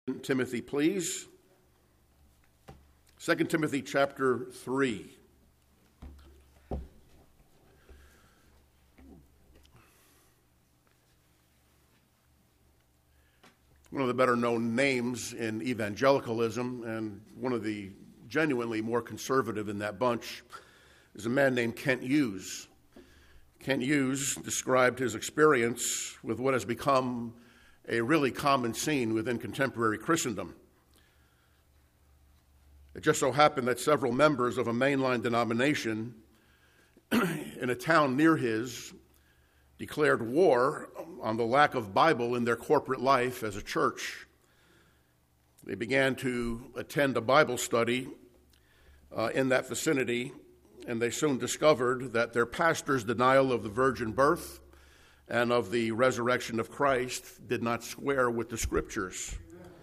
Timothy, please. 2 Timothy chapter 3. One of the better known names in evangelicalism, and one of the genuinely more conservative in that bunch, is a man named Kent Hughes. Kent Hughes described his experience with what has become a really common scene within contemporary Christendom. It just so happened that several members of a mainline denomination in a town near his declared war on the lack of Bible in their corporate life as a church. They began to attend a Bible study in that vicinity, and they soon discovered that their pastor's denial of the virgin birth and of the resurrection of Christ did not square with the Scriptures.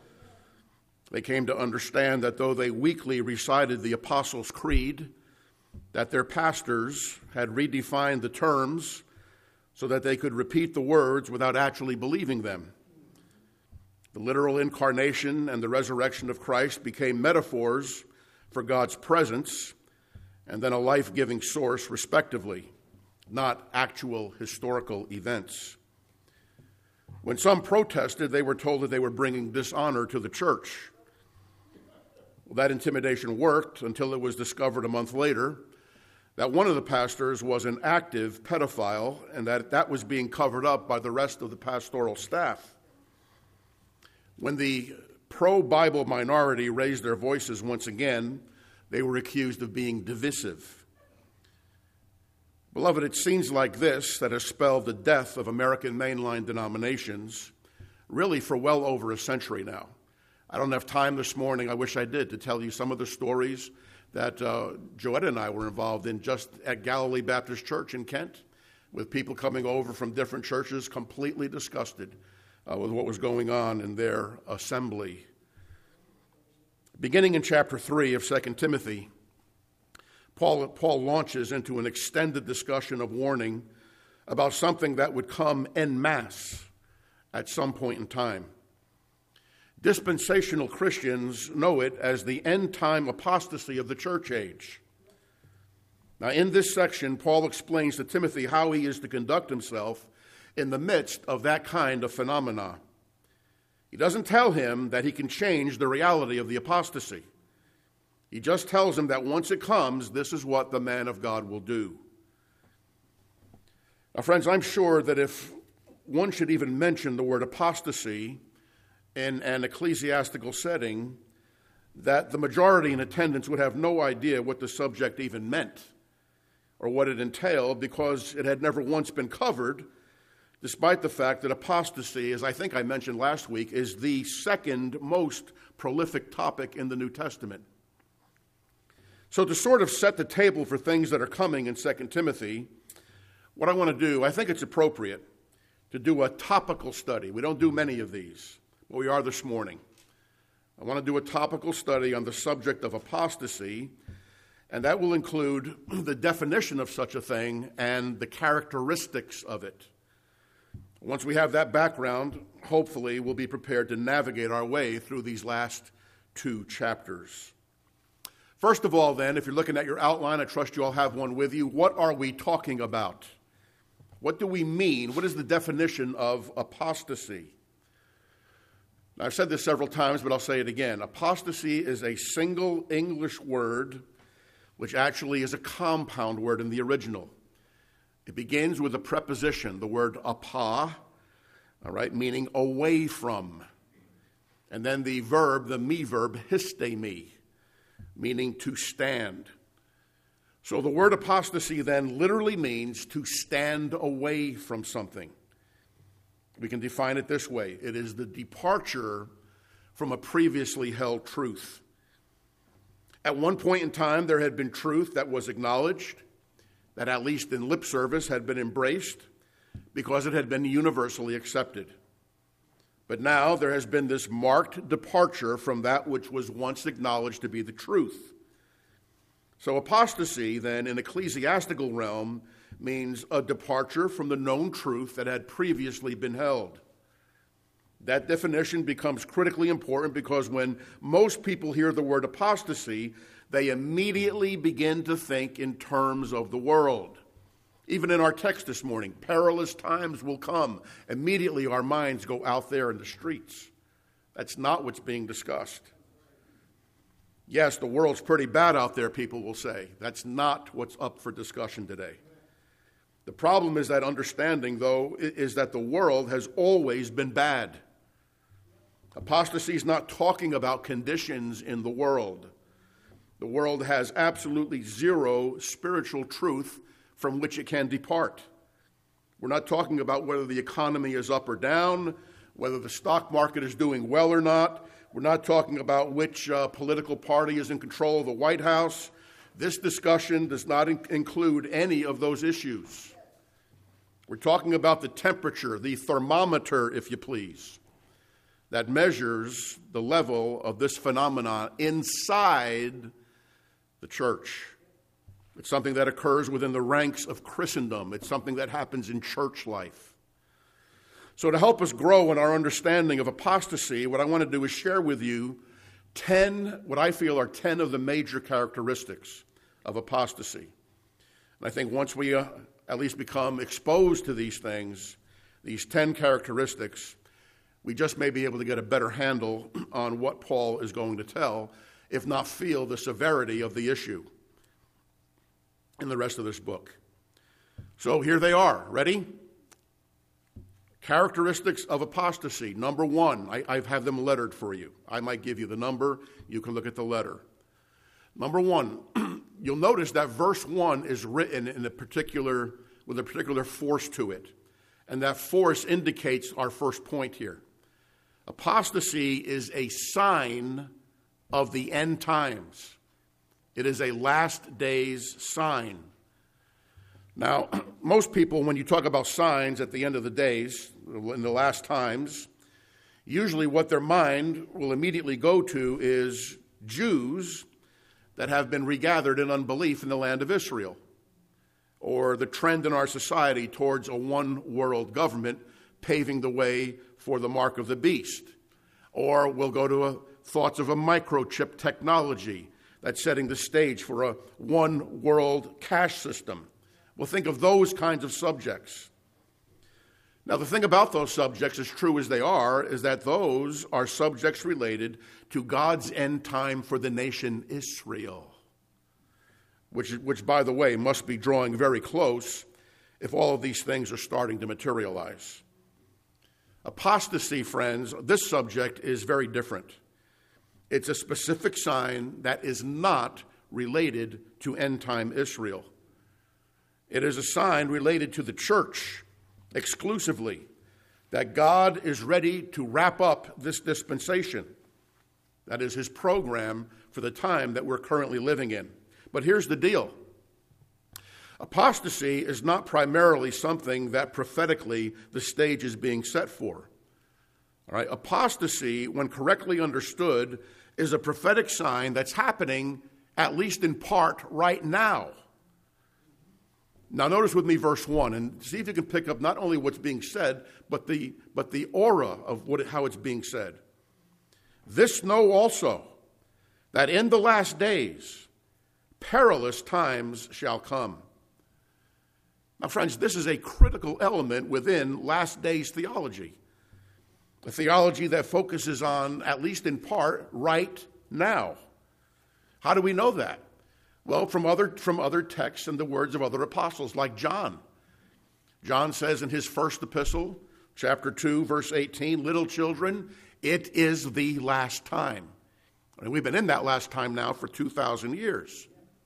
They came to understand that though they weekly recited the Apostles' Creed, that their pastors had redefined the terms so that they could repeat the words without actually believing them. The literal incarnation and the resurrection of Christ became metaphors for God's presence and then a life-giving source, respectively, not actual historical events. When some protested, they were told that they were bringing dishonor to the church. Well, that intimidation worked until it was discovered a month later that one of the pastors was an active pedophile and that was being covered up by the rest of the pastoral staff. When the pro-Bible minority raised their voices once again, they were accused of being divisive. Beloved, it's scenes like this that have spelled the death of American mainline denominations really for well over a century now. I don't have time this morning, I wish I did, to tell you some of the stories that Joetta and I were involved in just at Galilee Baptist Church in Kent, with people coming over from different churches completely disgusted with what was going on in their assembly. Beginning in chapter 3 of 2 Timothy, Paul launches into an extended discussion of warning about something that would come en masse at some point in time. Dispensational Christians know it as the end-time apostasy of the church age. Now, in this section, Paul explains to Timothy how he is to conduct himself in the midst of that kind of phenomena. He doesn't tell him that he can change the reality of the apostasy. He just tells him that once it comes, this is what the man of God will do. Now, friends, I'm sure that if one should even mention the word apostasy in an ecclesiastical setting, that the majority in attendance would have no idea what the subject even meant or what it entailed, because it had never once been covered, despite the fact that apostasy, as I think I mentioned last week, is the second most prolific topic in the New Testament. So to sort of set the table for things that are coming in 2 Timothy, what I want to do, I think it's appropriate to do a topical study. We don't do many of these, but we are this morning. I want to do a topical study on the subject of apostasy, and that will include the definition of such a thing and the characteristics of it. Once we have that background, hopefully we'll be prepared to navigate our way through these last two chapters. First of all, then, if you're looking at your outline, I trust you all have one with you. What are we talking about? What do we mean? What is the definition of apostasy? Now, I've said this several times, but I'll say it again. Apostasy is a single English word, which actually is a compound word in the original. It begins with a preposition, the word apa, all right, meaning away from. And then the verb, the me verb, histemi, meaning to stand. So the word apostasy then literally means to stand away from something. We can define it this way. It is the departure from a previously held truth. At one point in time, there had been truth that was acknowledged, that at least in lip service had been embraced because it had been universally accepted. But now there has been this marked departure from that which was once acknowledged to be the truth. So apostasy, then, in ecclesiastical realm, means a departure from the known truth that had previously been held. That definition becomes critically important because when most people hear the word apostasy, they immediately begin to think in terms of the world. Even in our text this morning, perilous times will come. Immediately our minds go out there in the streets. That's not what's being discussed. Yes, the world's pretty bad out there, people will say. That's not what's up for discussion today. The problem is that understanding, though, is that the world has always been bad. Apostasy is not talking about conditions in the world. The world has absolutely zero spiritual truth from which it can depart. We're not talking about whether the economy is up or down, whether the stock market is doing well or not. We're not talking about which political party is in control of the White House. This discussion does not include any of those issues. We're talking about the temperature, the thermometer, if you please, that measures the level of this phenomenon inside the church. It's something that occurs within the ranks of Christendom. It's something that happens in church life. So to help us grow in our understanding of apostasy, what I want to do is share with you 10, what I feel are 10 of the major characteristics of apostasy. And I think once we at least become exposed to these things, these 10 characteristics, we just may be able to get a better handle on what Paul is going to tell, if not feel the severity of the issue in the rest of this book. So here they are. Ready? Characteristics of apostasy. Number one, I have them lettered for you. I might give you the number. You can look at the letter. Number one, you'll notice that verse 1 is written with a particular force to it. And that force indicates our first point here. Apostasy is a sign of the end times. It is a last days sign. Now, most people, when you talk about signs at the end of the days, in the last times, usually what their mind will immediately go to is Jews that have been regathered in unbelief in the land of Israel, or the trend in our society towards a one-world government paving the way for the mark of the beast. Or we'll go to thoughts of a microchip technology that's setting the stage for a one-world cash system. We'll think of those kinds of subjects. Now, the thing about those subjects, as true as they are, is that those are subjects related to God's end time for the nation Israel, which, by the way, must be drawing very close if all of these things are starting to materialize. Apostasy, friends, this subject is very different. It's a specific sign that is not related to end-time Israel. It is a sign related to the church exclusively, that God is ready to wrap up this dispensation. That is his program for the time that we're currently living in. But here's the deal. Apostasy is not primarily something that prophetically the stage is being set for. All right? Apostasy, when correctly understood, is a prophetic sign that's happening, at least in part, right now. Now notice with me verse 1 and see if you can pick up not only what's being said, but the aura of how it's being said. This know also, that in the last days perilous times shall come. Now, friends, this is a critical element within last days theology. A theology that focuses on, at least in part, right now. How do we know that? Well, from other texts and the words of other apostles, like John. John says in his first epistle, chapter 2, verse 18, little children, it is the last time. And we've been in that last time now for 2,000 years.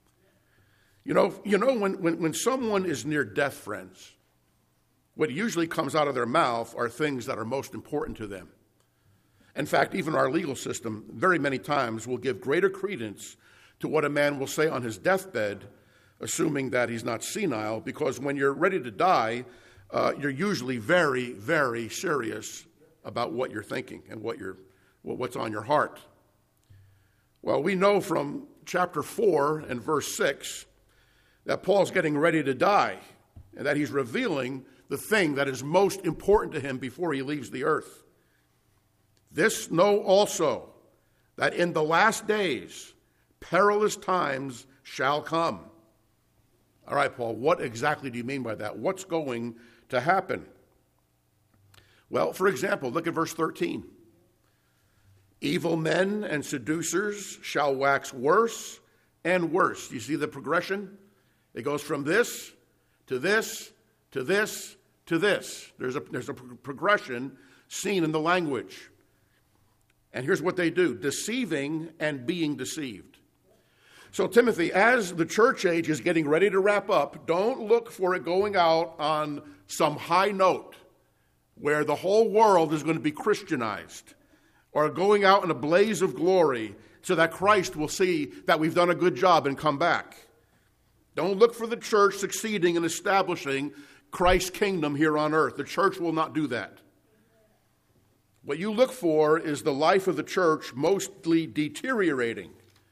You know, when someone is near death, friends, what usually comes out of their mouth are things that are most important to them. In fact, even our legal system very many times will give greater credence to what a man will say on his deathbed, assuming that he's not senile, because when you're ready to die, you're usually very, very serious about what you're thinking and what's on your heart. Well, we know from chapter 4 and verse 6 that Paul's getting ready to die and that he's revealing the thing that is most important to him before he leaves the earth. This know also, that in the last days perilous times shall come. All right, Paul, what exactly do you mean by that? What's going to happen? Well, for example, look at verse 13. Evil men and seducers shall wax worse and worse. You see the progression? It goes from this to this to this to this. There's a progression seen in the language. And here's what they do: deceiving and being deceived. So, Timothy, as the church age is getting ready to wrap up, don't look for it going out on some high note where the whole world is going to be Christianized, or going out in a blaze of glory so that Christ will see that we've done a good job and come back. Don't look for the church succeeding in establishing Christ's kingdom here on earth. The church will not do that. What you look for is the life of the church mostly deteriorating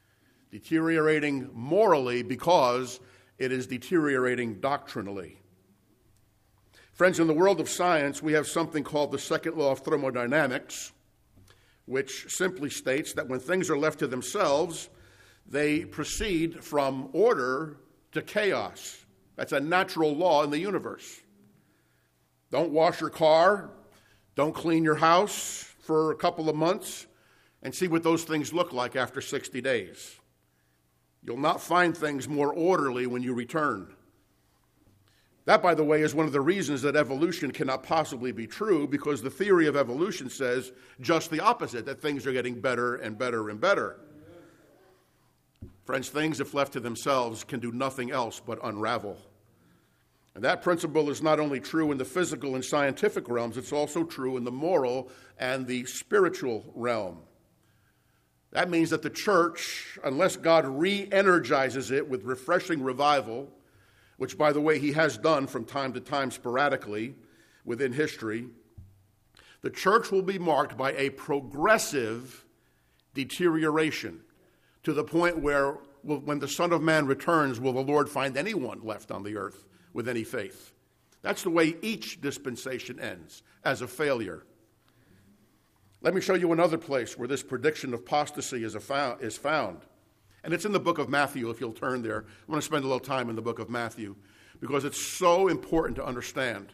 morally because it is deteriorating doctrinally. Friends, in the world of science, we have something called the second law of thermodynamics, which simply states that when things are left to themselves, they proceed from order to chaos. That's a natural law in the universe. Don't wash your car, don't clean your house for a couple of months, and see what those things look like after 60 days. You'll not find things more orderly when you return. That, by the way, is one of the reasons that evolution cannot possibly be true, because the theory of evolution says just the opposite, that things are getting better and better and better. Friends, things, if left to themselves, can do nothing else but unravel. And that principle is not only true in the physical and scientific realms, it's also true in the moral and the spiritual realm. That means that the church, unless God re-energizes it with refreshing revival, which, by the way, he has done from time to time sporadically within history, the church will be marked by a progressive deterioration to the point where, when the Son of Man returns, will the Lord find anyone left on the earth with any faith? That's the way each dispensation ends, as a failure. Let me show you another place where this prediction of apostasy is found. And it's in the book of Matthew, if you'll turn there. I want to spend a little time in the book of Matthew because it's so important to understand.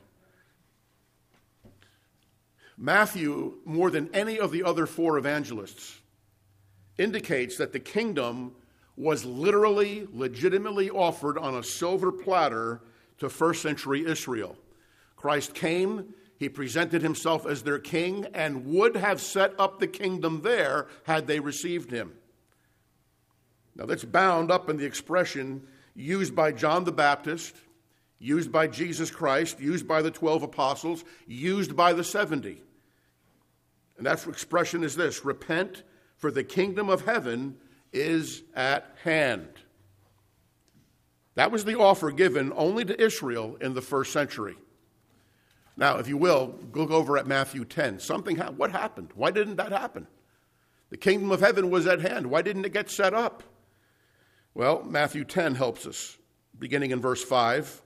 Matthew, more than any of the other four evangelists, indicates that the kingdom was literally, legitimately offered on a silver platter to first century Israel. Christ came, he presented himself as their king, and would have set up the kingdom there had they received him. Now, that's bound up in the expression used by John the Baptist, used by Jesus Christ, used by the 12 apostles, used by the 70. And that expression is this: repent, for the kingdom of heaven is at hand. That was the offer given only to Israel in the first century. Now, if you will, look over at Matthew 10. What happened? Why didn't that happen? The kingdom of heaven was at hand. Why didn't it get set up? Well, Matthew 10 helps us, beginning in verse 5.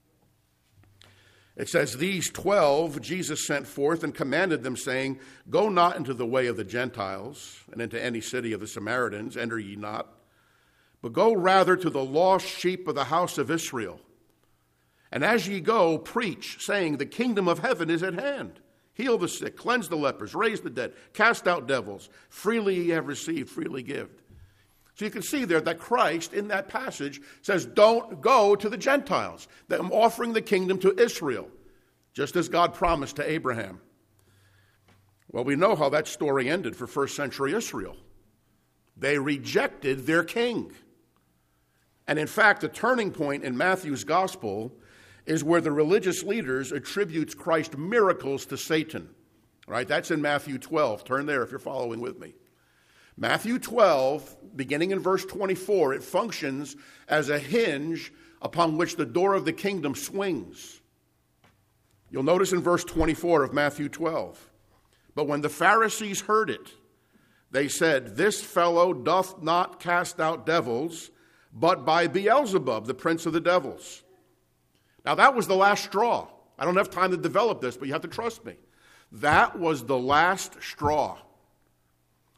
It says, "These 12 Jesus sent forth and commanded them, saying, Go not into the way of the Gentiles, and into any city of the Samaritans enter ye not, but go rather to the lost sheep of the house of Israel. And as ye go, preach, saying, The kingdom of heaven is at hand. Heal the sick, cleanse the lepers, raise the dead, cast out devils. Freely ye have received, freely give." So you can see there that Christ, in that passage, says, don't go to the Gentiles. That I'm offering the kingdom to Israel, just as God promised to Abraham. Well, we know how that story ended for first century Israel. They rejected their king. And in fact, the turning point in Matthew's gospel is where the religious leaders attributes Christ's miracles to Satan. Right? That's in Matthew 12. Turn there if you're following with me. Matthew 12, beginning in verse 24, it functions as a hinge upon which the door of the kingdom swings. You'll notice in verse 24 of Matthew 12, "But when the Pharisees heard it, they said, This fellow doth not cast out devils, but by Beelzebub, the prince of the devils." Now that was the last straw. I don't have time to develop this, but you have to trust me. That was the last straw.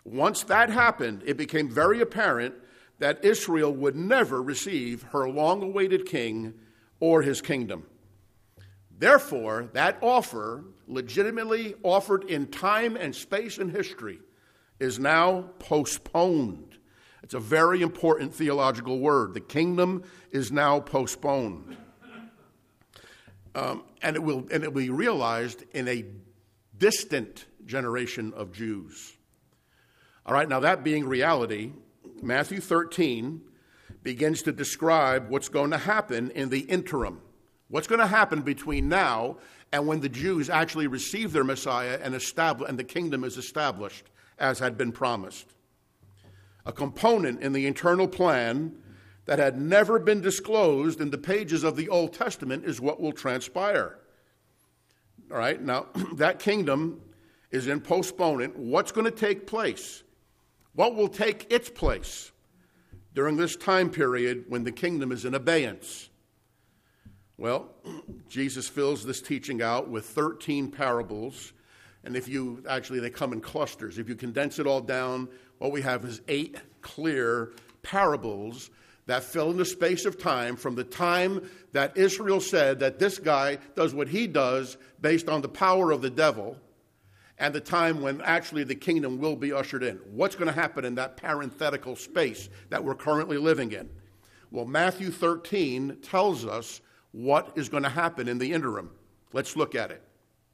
Once that happened, it became very apparent that Israel would never receive her long-awaited king or his kingdom. Therefore, that offer, legitimately offered in time and space and history, is now postponed. It's a very important theological word. The kingdom is now postponed. And it will be realized in a distant generation of Jews. All right, now that being reality, Matthew 13 begins to describe what's going to happen in the interim. What's going to happen between now and when the Jews actually receive their Messiah and the kingdom is established as had been promised. A component in the eternal plan that had never been disclosed in the pages of the Old Testament is what will transpire. All right, now that kingdom is in postponement. What's going to take place? What will take its place during this time period when the kingdom is in abeyance? Well, Jesus fills this teaching out with 13 parables. And they come in clusters. If you condense it all down, what we have is 8 clear parables that fill in the space of time from the time that Israel said that this guy does what he does based on the power of the devil, and the time when actually the kingdom will be ushered in. What's going to happen in that parenthetical space that we're currently living in? Well, Matthew 13 tells us what is going to happen in the interim. Let's look at it.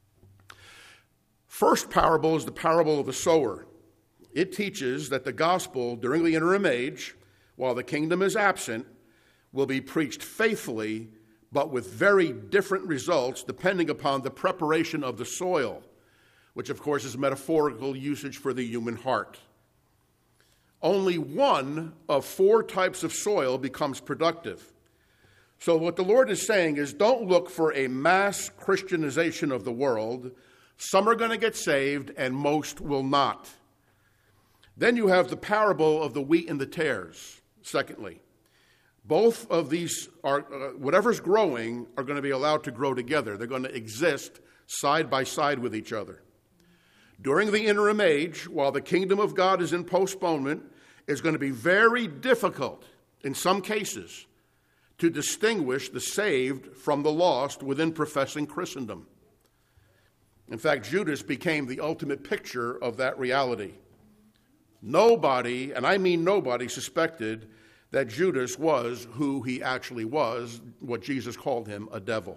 First parable is the parable of the sower. It teaches that the gospel during the interim age, while the kingdom is absent, will be preached faithfully, but with very different results depending upon the preparation of the soil, which of course is metaphorical usage for the human heart. Only one of 4 types of soil becomes productive. So what the Lord is saying is, don't look for a mass Christianization of the world. Some are going to get saved and most will not. Then you have the parable of the wheat and the tares, secondly. Both of these are, whatever's growing, are going to be allowed to grow together. They're going to exist side by side with each other. During the interim age, while the kingdom of God is in postponement, it's going to be very difficult, in some cases, to distinguish the saved from the lost within professing Christendom. In fact, Judas became the ultimate picture of that reality. Nobody, and I mean nobody, suspected that Judas was who he actually was, what Jesus called him, a devil.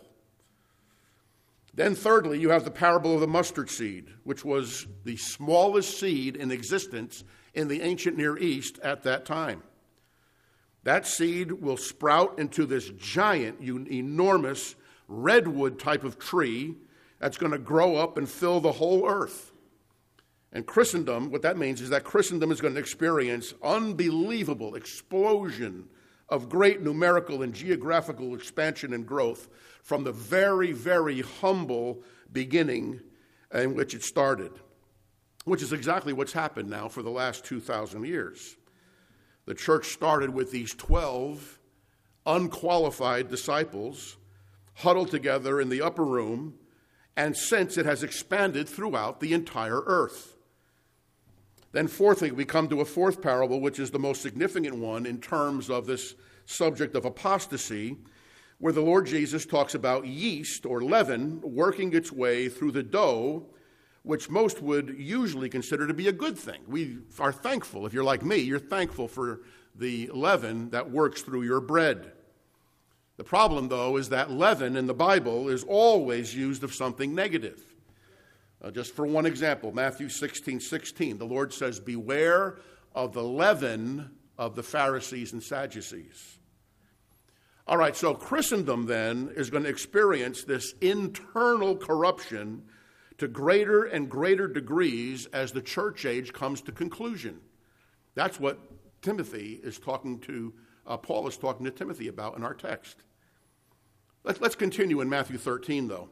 Then thirdly, you have the parable of the mustard seed, which was the smallest seed in existence in the ancient Near East at that time. That seed will sprout into this giant, enormous redwood type of tree that's going to grow up and fill the whole earth. And Christendom, what that means is that Christendom is going to experience unbelievable explosion of great numerical and geographical expansion and growth from the very, very humble beginning in which it started, which is exactly what's happened now for the last 2,000 years. The church started with these 12 unqualified disciples huddled together in the upper room, and since it has expanded throughout the entire earth. Then fourthly, we come to a fourth parable, which is the most significant one in terms of this subject of apostasy, where the Lord Jesus talks about yeast or leaven working its way through the dough, which most would usually consider to be a good thing. We are thankful. If you're like me, you're thankful for the leaven that works through your bread. The problem, though, is that leaven in the Bible is always used of something negative. Just for one example, Matthew 16:16, the Lord says, "Beware of the leaven of the Pharisees and Sadducees." All right, so Christendom then is going to experience this internal corruption to greater and greater degrees as the church age comes to conclusion. That's what Timothy is talking to, Paul is talking to Timothy about in our text. Let's continue in Matthew 13, though.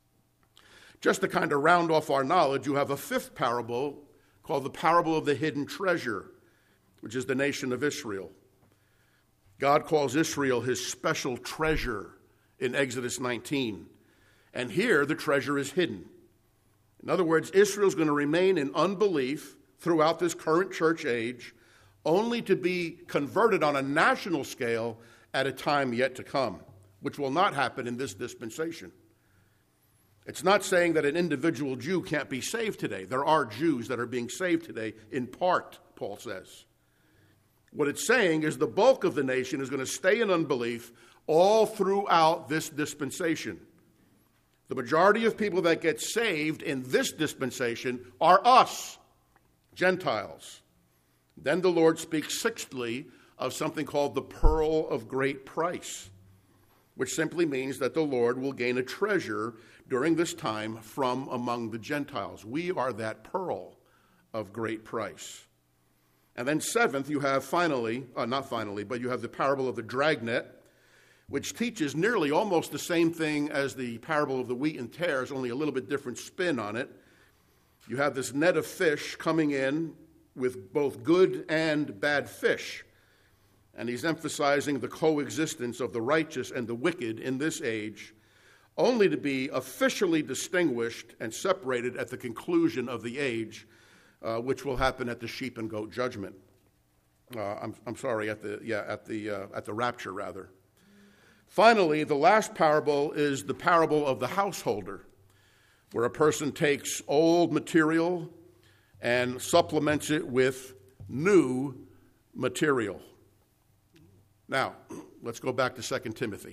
Just to kind of round off our knowledge, you have a fifth parable called the parable of the hidden treasure, which is the nation of Israel. God calls Israel his special treasure in Exodus 19. And here the treasure is hidden. In other words, Israel's going to remain in unbelief throughout this current church age, only to be converted on a national scale at a time yet to come, which will not happen in this dispensation. It's not saying that an individual Jew can't be saved today. There are Jews that are being saved today, in part, Paul says. What it's saying is the bulk of the nation is going to stay in unbelief all throughout this dispensation. The majority of people that get saved in this dispensation are us, Gentiles. Then the Lord speaks sixthly of something called the pearl of great price, which simply means that the Lord will gain a treasure during this time from among the Gentiles. We are that pearl of great price. And then seventh, you have you have the parable of the dragnet, which teaches nearly almost the same thing as the parable of the wheat and tares, only a little bit different spin on it. You have this net of fish coming in with both good and bad fish. And he's emphasizing the coexistence of the righteous and the wicked in this age, only to be officially distinguished and separated at the conclusion of the age, which will happen at the sheep and goat judgment. At the rapture, rather. Finally, the last parable is the parable of the householder, where a person takes old material and supplements it with new material. Now, let's go back to 2 Timothy.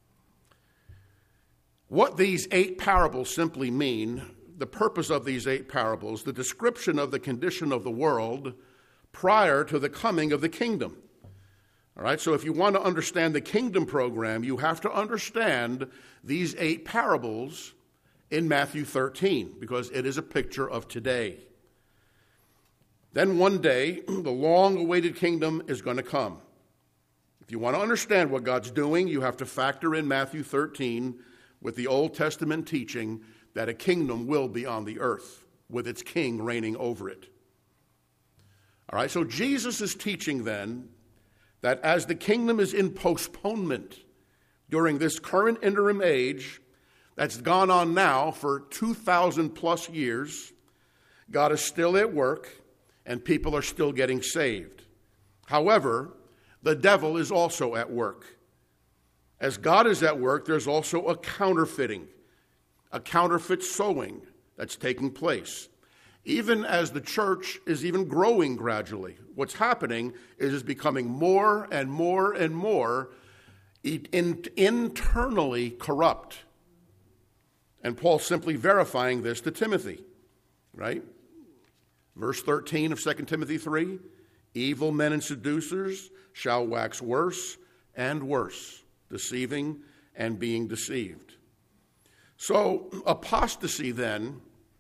What these 8 parables simply mean, the purpose of these 8 parables, the description of the condition of the world prior to the coming of the kingdom. All right, so if you want to understand the kingdom program, you have to understand these 8 parables in Matthew 13, because it is a picture of today. Then one day, the long-awaited kingdom is going to come. If you want to understand what God's doing, you have to factor in Matthew 13 with the Old Testament teaching that a kingdom will be on the earth with its king reigning over it. All right, so Jesus is teaching then that as the kingdom is in postponement during this current interim age that's gone on now for 2,000 plus years, God is still at work and people are still getting saved. However, the devil is also at work. As God is at work, there's also a counterfeiting, a counterfeit sowing that's taking place. Even as the church is even growing gradually, what's happening is it's becoming more and more and more internally corrupt. And Paul's simply verifying this to Timothy, right? Verse 13 of 2 Timothy 3, evil men and seducers shall wax worse and worse, deceiving and being deceived. So apostasy then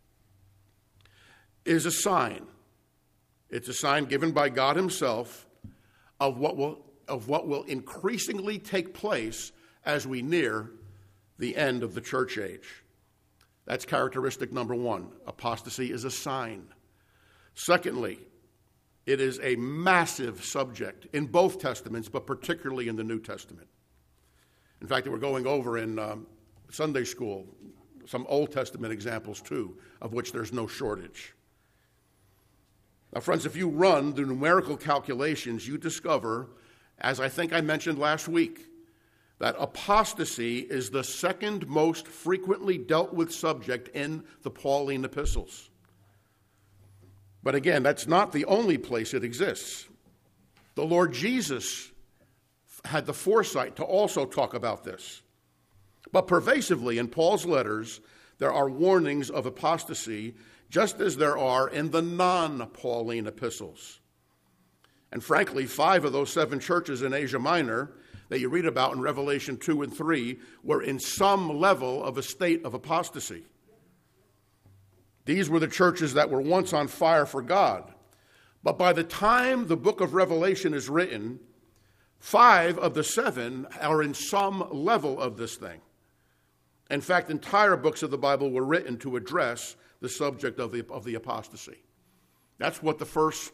is a sign. It's a sign given by God himself of what will increasingly take place as we near the end of the church age. That's characteristic number 1. Apostasy is a sign. Secondly, it is a massive subject in both Testaments, but particularly in the New Testament. In fact, we're going over in Sunday school some Old Testament examples too, of which there's no shortage. Now, friends, if you run the numerical calculations, you discover, as I think I mentioned last week, that apostasy is the second most frequently dealt with subject in the Pauline epistles. But again, that's not the only place it exists. The Lord Jesus had the foresight to also talk about this. But pervasively in Paul's letters, there are warnings of apostasy, just as there are in the non-Pauline epistles. And frankly, 5 of those 7 churches in Asia Minor that you read about in Revelation 2 and 3 were in some level of a state of apostasy. These were the churches that were once on fire for God. But by the time the book of Revelation is written, 5 of the 7 are in some level of this thing. In fact, entire books of the Bible were written to address the subject of the apostasy. That's what the first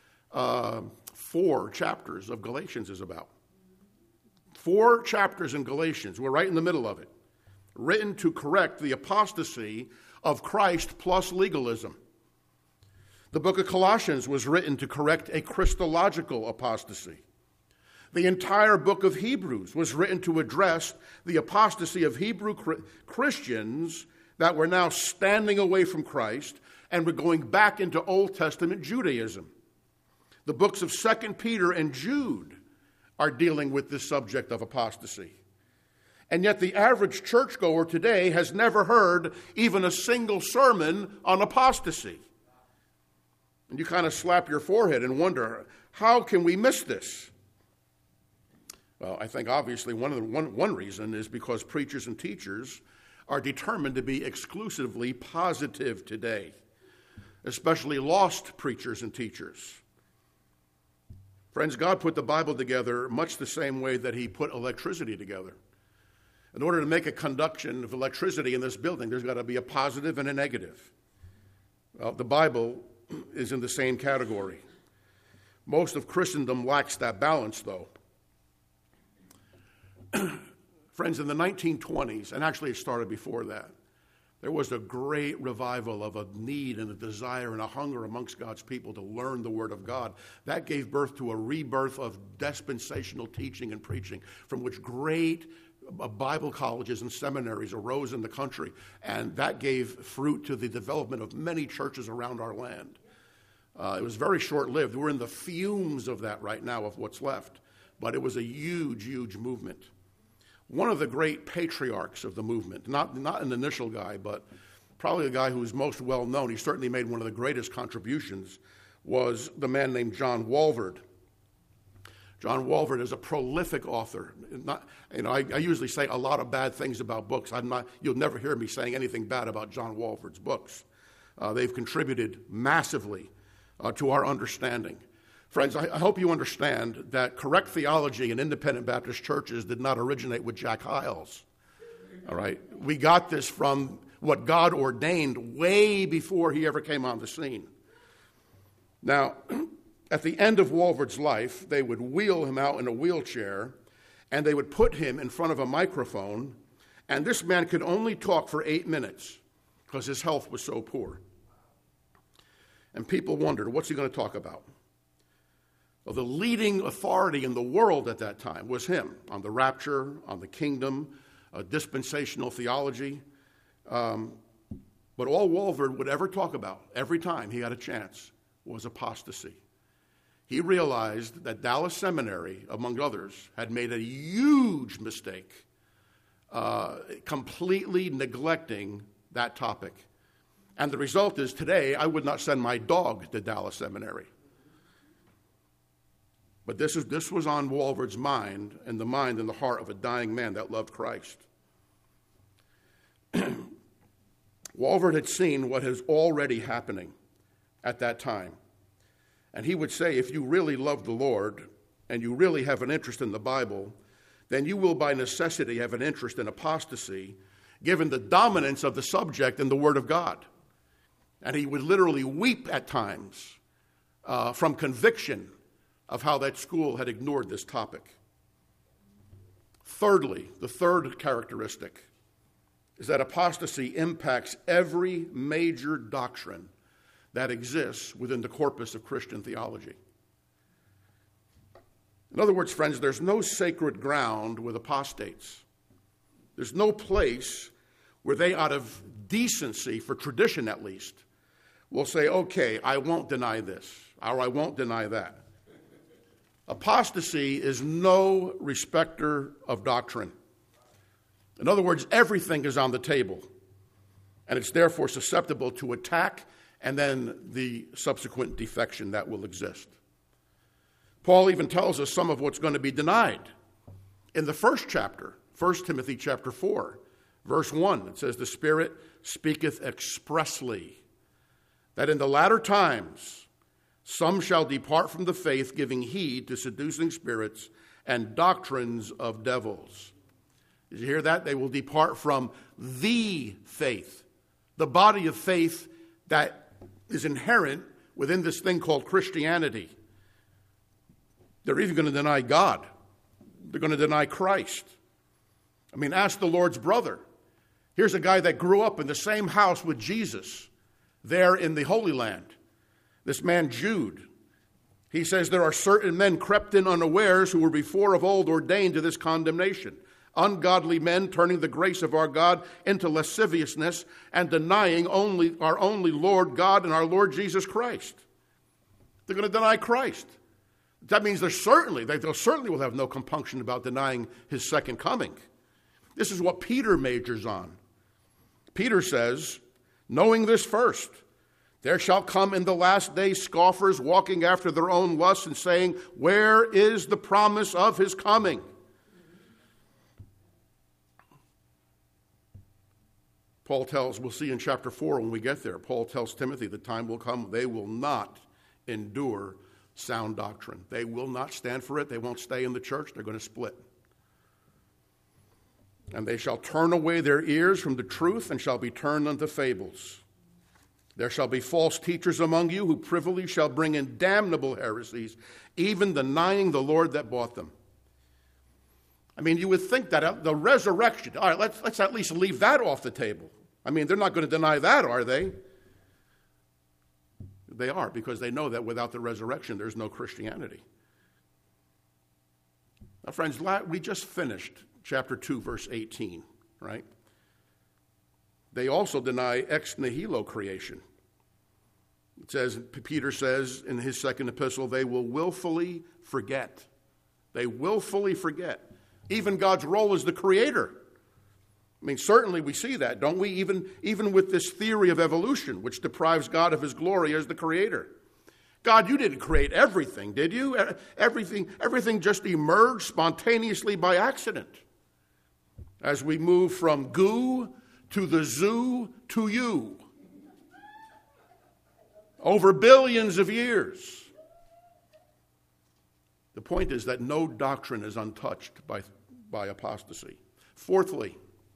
4 chapters of Galatians is about. 4 chapters in Galatians, we're right in the middle of it, written to correct the apostasy of Christ plus legalism. The book of Colossians was written to correct a Christological apostasy. The entire book of Hebrews was written to address the apostasy of Hebrew Christians that were now standing away from Christ and were going back into Old Testament Judaism. The books of 2 Peter and Jude are dealing with this subject of apostasy. And yet the average churchgoer today has never heard even a single sermon on apostasy. And you kind of slap your forehead and wonder, how can we miss this? Well, I think obviously one reason is because preachers and teachers are determined to be exclusively positive today, especially lost preachers and teachers. Friends, God put the Bible together much the same way that he put electricity together. In order to make a conduction of electricity in this building, there's got to be a positive and a negative. Well, the Bible is in the same category. Most of Christendom lacks that balance, though. Friends, in the 1920s, and actually it started before that, there was a great revival of a need and a desire and a hunger amongst God's people to learn the Word of God. That gave birth to a rebirth of dispensational teaching and preaching, from which great Bible colleges and seminaries arose in the country, and that gave fruit to the development of many churches around our land. It was very short-lived. We're in the fumes of that right now, of what's left, but it was a huge, huge movement. One of the great patriarchs of the movement, not an initial guy, but probably the guy who was most well-known, he certainly made one of the greatest contributions, was the man named John Walvoord. John Walvoord is a prolific author. I usually say a lot of bad things about books. You'll never hear me saying anything bad about John Walvoord's books. They've contributed massively to our understanding. Friends, I hope you understand that correct theology in independent Baptist churches did not originate with Jack Hyles. All right? We got this from what God ordained way before he ever came on the scene. Now, at the end of Walvoord's life, they would wheel him out in a wheelchair, and they would put him in front of a microphone, and this man could only talk for 8 minutes because his health was so poor. And people wondered, what's he going to talk about? Well, the leading authority in the world at that time was him, on the rapture, on the kingdom, dispensational theology. But all Walvoord would ever talk about, every time he had a chance, was apostasy. He realized that Dallas Seminary, among others, had made a huge mistake, completely neglecting that topic. And the result is today, I would not send my dog to Dallas Seminary. But this was on Walvoord's mind and the heart of a dying man that loved Christ. Walvoord had seen what is already happening at that time. And he would say, if you really love the Lord and you really have an interest in the Bible, then you will by necessity have an interest in apostasy, given the dominance of the subject in the Word of God. And he would literally weep at times from conviction of how that school had ignored this topic. Thirdly, the third characteristic is that apostasy impacts every major doctrine that exists within the corpus of Christian theology. In other words, friends, there's no sacred ground with apostates. There's no place where they, out of decency, for tradition at least, will say, okay, I won't deny this, or I won't deny that. Apostasy is no respecter of doctrine. In other words, everything is on the table, and it's therefore susceptible to attack and then the subsequent defection that will exist. Paul even tells us some of what's going to be denied. In the first chapter, 1 Timothy chapter 4, verse 1, it says, the Spirit speaketh expressly that in the latter times some shall depart from the faith, giving heed to seducing spirits and doctrines of devils. Did you hear that? They will depart from the faith, the body of faith that is inherent within this thing called Christianity. They're even going to deny God. They're going to deny Christ. I mean, ask the Lord's brother. Here's a guy that grew up in the same house with Jesus there in the Holy Land. This man Jude, he says, there are certain men crept in unawares who were before of old ordained to this condemnation. Ungodly men turning the grace of our God into lasciviousness and denying our only Lord God and our Lord Jesus Christ. They're going to deny Christ. That means they'll certainly will have no compunction about denying his second coming. This is what Peter majors on. Peter says, knowing this first, there shall come in the last days scoffers walking after their own lusts and saying, where is the promise of his coming? Paul tells, we'll see in chapter 4 when we get there, Paul tells Timothy the time will come, they will not endure sound doctrine. They will not stand for it. They won't stay in the church. They're going to split. And they shall turn away their ears from the truth and shall be turned unto fables. There shall be false teachers among you who privily shall bring in damnable heresies, even denying the Lord that bought them. I mean, you would think that the resurrection, all right, let's at least leave that off the table. I mean, they're not going to deny that, are they? They are, because they know that without the resurrection, there's no Christianity. Now, friends, we just finished chapter 2, verse 18, right? They also deny ex nihilo creation. It says, Peter says in his second epistle, they will willfully forget. They willfully forget. Even God's role as the creator. I mean, certainly we see that, don't we? Even with this theory of evolution, which deprives God of his glory as the creator. God, you didn't create everything, did you? Everything just emerged spontaneously by accident. As we move from goo to the zoo to you. Over billions of years. The point is that no doctrine is untouched by apostasy. Fourthly,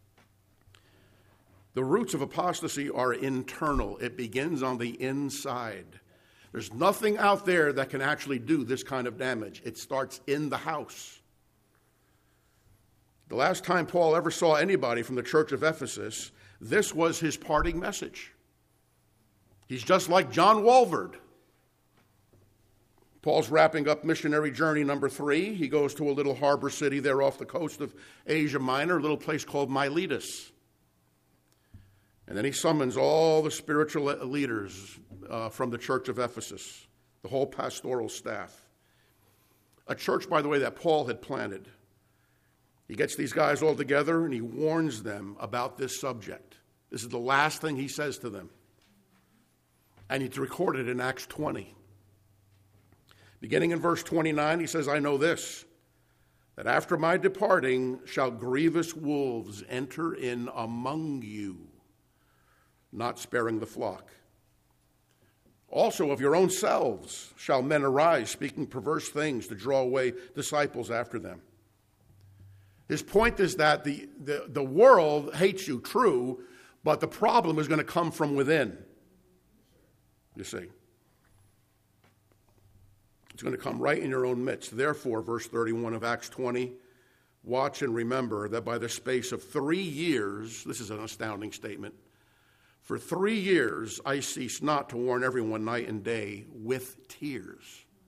the roots of apostasy are internal. It begins on the inside. There's nothing out there that can actually do this kind of damage. It starts in the house. The last time Paul ever saw anybody from the church of Ephesus, this was his parting message. He's just like John Walvoord. Paul's wrapping up missionary journey number 3. He goes to a little harbor city there off the coast of Asia Minor, a little place called Miletus. And then he summons all the spiritual leaders from the church of Ephesus, the whole pastoral staff. A church, by the way, that Paul had planted. He gets these guys all together and he warns them about this subject. This is the last thing he says to them. And it's recorded in Acts 20. Beginning in verse 29, he says, I know this, that after my departing shall grievous wolves enter in among you, not sparing the flock. Also of your own selves shall men arise, speaking perverse things to draw away disciples after them. His point is that the world hates you, true, but the problem is going to come from within. You see. It's going to come right in your own midst. Therefore, verse 31 of Acts 20, watch and remember that by the space of 3 years, this is an astounding statement, for 3 years I cease not to warn everyone night and day with tears.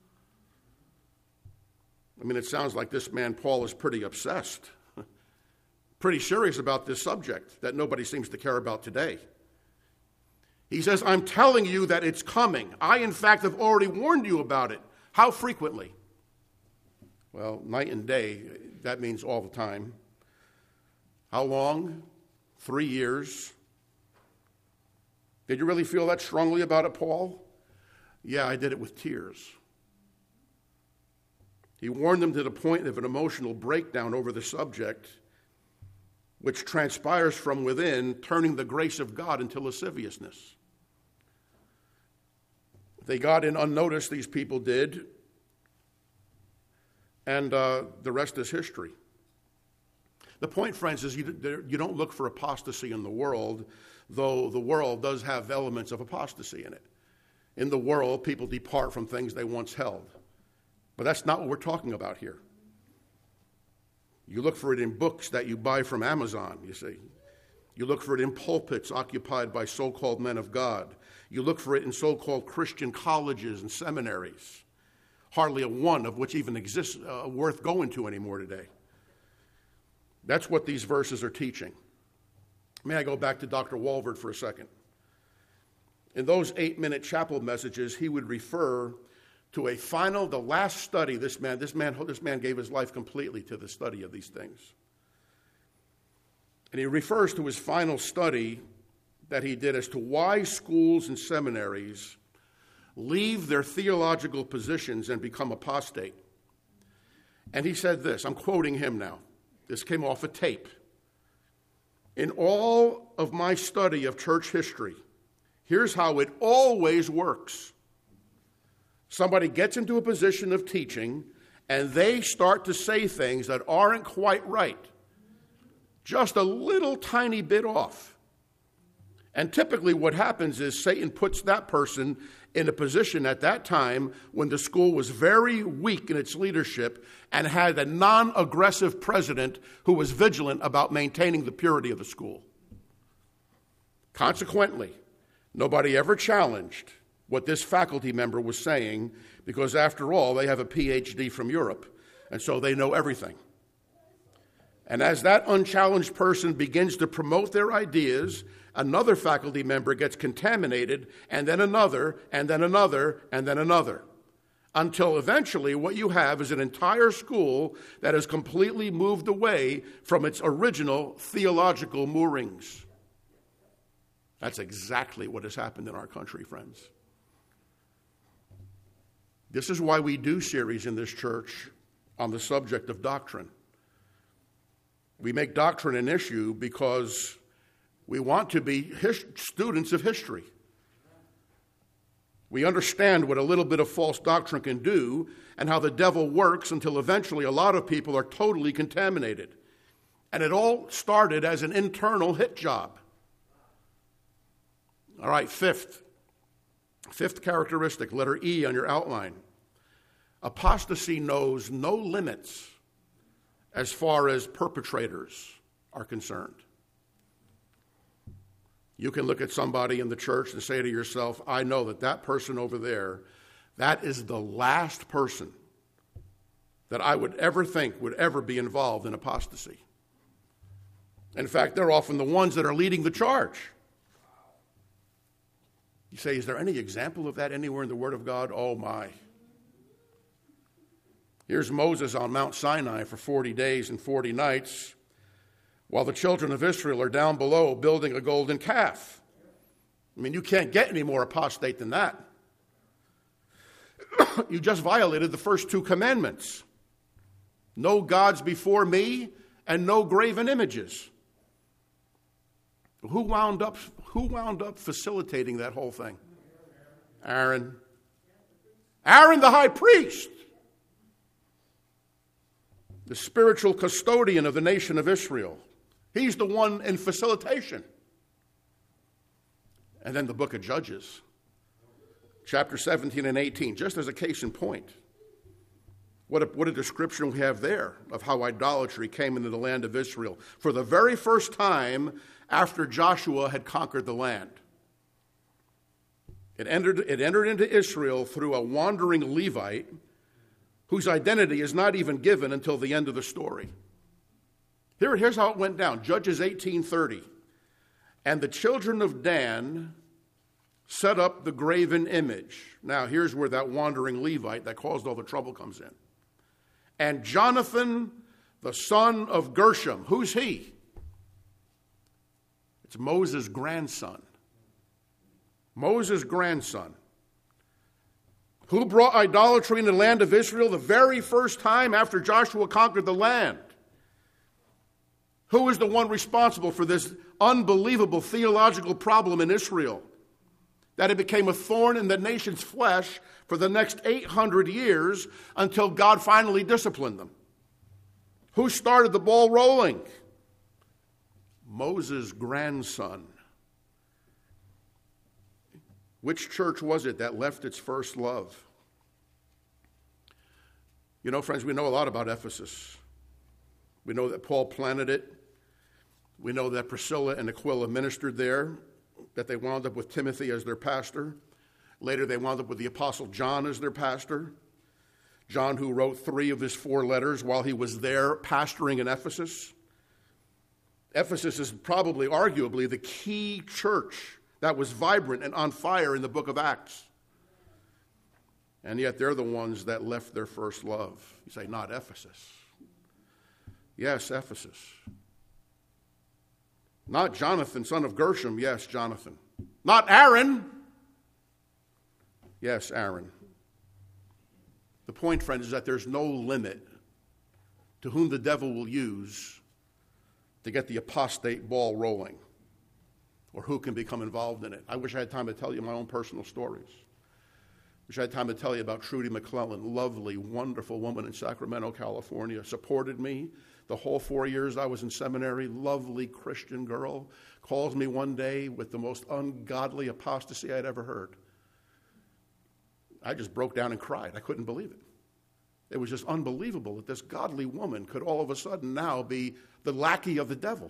I mean, it sounds like this man Paul is pretty obsessed, pretty serious about this subject that nobody seems to care about today. He says, I'm telling you that it's coming. I, in fact, have already warned you about it. How frequently? Well, night and day, that means all the time. How long? 3 years. Did you really feel that strongly about it, Paul? Yeah, I did it with tears. He warned them to the point of an emotional breakdown over the subject, which transpires from within, turning the grace of God into lasciviousness. They got in unnoticed, these people did, and the rest is history. The point, friends, is you don't look for apostasy in the world, though the world does have elements of apostasy in it. In the world, people depart from things they once held. But that's not what we're talking about here. You look for it in books that you buy from Amazon, you see. You look for it in pulpits occupied by so-called men of God. You look for it in so-called Christian colleges and seminaries, hardly a one of which even exists worth going to anymore today. That's what these verses are teaching. May I go back to Dr. Walvoord for a second? In those 8-minute chapel messages, he would refer to the last study. This man gave his life completely to the study of these things. And he refers to his final study that he did as to why schools and seminaries leave their theological positions and become apostate. And he said this, I'm quoting him now. This came off a tape. In all of my study of church history, here's how it always works. Somebody gets into a position of teaching, and they start to say things that aren't quite right, just a little tiny bit off. And typically what happens is Satan puts that person in a position at that time when the school was very weak in its leadership and had a non-aggressive president who was vigilant about maintaining the purity of the school. Consequently, nobody ever challenged what this faculty member was saying because, after all, they have a PhD from Europe, and so they know everything. And as that unchallenged person begins to promote their ideas, another faculty member gets contaminated, and then another, and then another, and then another, until eventually what you have is an entire school that has completely moved away from its original theological moorings. That's exactly what has happened in our country, friends. This is why we do series in this church on the subject of doctrine. We make doctrine an issue because we want to be students of history. We understand what a little bit of false doctrine can do and how the devil works until eventually a lot of people are totally contaminated. And it all started as an internal hit job. All right, fifth characteristic, letter E on your outline. Apostasy knows no limits as far as perpetrators are concerned. You can look at somebody in the church and say to yourself, I know that person over there, that is the last person that I would ever think would ever be involved in apostasy. In fact, they're often the ones that are leading the charge. You say, is there any example of that anywhere in the Word of God? Oh, my. Here's Moses on Mount Sinai for 40 days and 40 nights, while the children of Israel are down below building a golden calf. I mean, you can't get any more apostate than that. You just violated the first two commandments. No gods before me and no graven images. Who wound up facilitating that whole thing? Aaron. Aaron, the high priest. The spiritual custodian of the nation of Israel. He's the one in facilitation. And then the book of Judges, chapter 17 and 18, just as a case in point. What a description we have there of how idolatry came into the land of Israel for the very first time after Joshua had conquered the land. It entered into Israel through a wandering Levite whose identity is not even given until the end of the story. Here's how it went down. Judges 18:30. And the children of Dan set up the graven image. Now, here's where that wandering Levite that caused all the trouble comes in. And Jonathan, the son of Gershom, who's he? It's Moses' grandson. Moses' grandson. Who brought idolatry into the land of Israel the very first time after Joshua conquered the land? Who is the one responsible for this unbelievable theological problem in Israel? That it became a thorn in the nation's flesh for the next 800 years until God finally disciplined them. Who started the ball rolling? Moses' grandson. Which church was it that left its first love? You know, friends, we know a lot about Ephesus. We know that Paul planted it. We know that Priscilla and Aquila ministered there. that they wound up with Timothy as their pastor. Later, they wound up with the Apostle John as their pastor. John, who wrote 3 of his 4 letters while he was there pastoring in Ephesus. Ephesus is probably, arguably, the key church that was vibrant and on fire in the book of Acts. And yet they're the ones that left their first love. You say, not Ephesus. Yes, Ephesus. Not Jonathan, son of Gershom. Yes, Jonathan. Not Aaron. Yes, Aaron. The point, friends, is that there's no limit to whom the devil will use to get the apostate ball rolling, or who can become involved in it. I wish I had time to tell you my own personal stories. Wish I had time to tell you about Trudy McClellan, lovely, wonderful woman in Sacramento, California, supported me the whole 4 years I was in seminary, lovely Christian girl, calls me one day with the most ungodly apostasy I'd ever heard. I just broke down and cried. I couldn't believe it. It was just unbelievable that this godly woman could all of a sudden now be the lackey of the devil.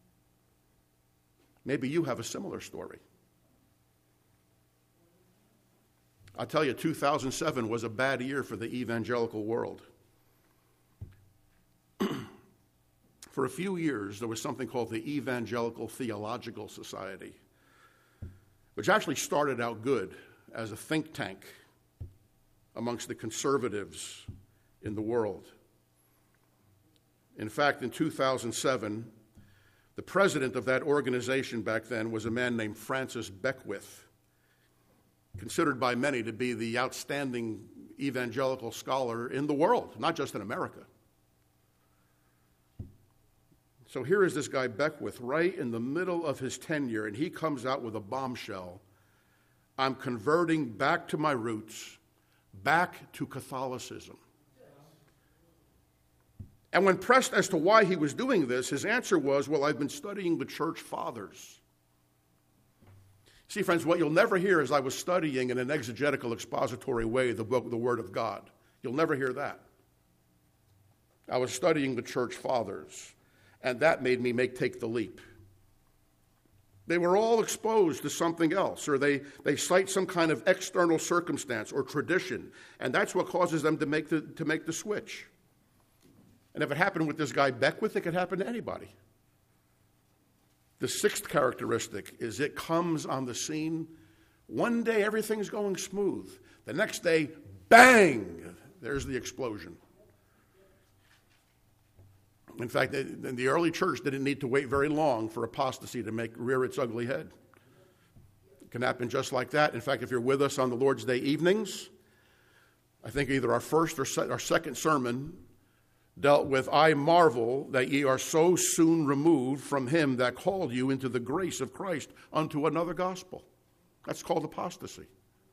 Maybe you have a similar story. I'll tell you, 2007 was a bad year for the evangelical world. For a few years, there was something called the Evangelical Theological Society, which actually started out good as a think tank amongst the conservatives in the world. In fact, in 2007, the president of that organization back then was a man named Francis Beckwith, considered by many to be the outstanding evangelical scholar in the world, not just in America. So here is this guy Beckwith right in the middle of his tenure, and he comes out with a bombshell. I'm converting back to my roots, back to Catholicism. And when pressed as to why he was doing this, his answer was, well, I've been studying the church fathers. See, friends, what you'll never hear is I was studying in an exegetical expository way the book, the Word of God. You'll never hear that. I was studying the church fathers, and that made me take the leap. They were all exposed to something else, or they cite some kind of external circumstance or tradition, and that's what causes them to make the switch. And if it happened with this guy Beckwith, it could happen to anybody. The 6th characteristic is it comes on the scene. One day everything's going smooth. The next day, bang, there's the explosion. In fact, the early church didn't need to wait very long for apostasy to rear its ugly head. It can happen just like that. In fact, if you're with us on the Lord's Day evenings, I think either our first or our second sermon dealt with, I marvel that ye are so soon removed from him that called you into the grace of Christ unto another gospel. That's called apostasy.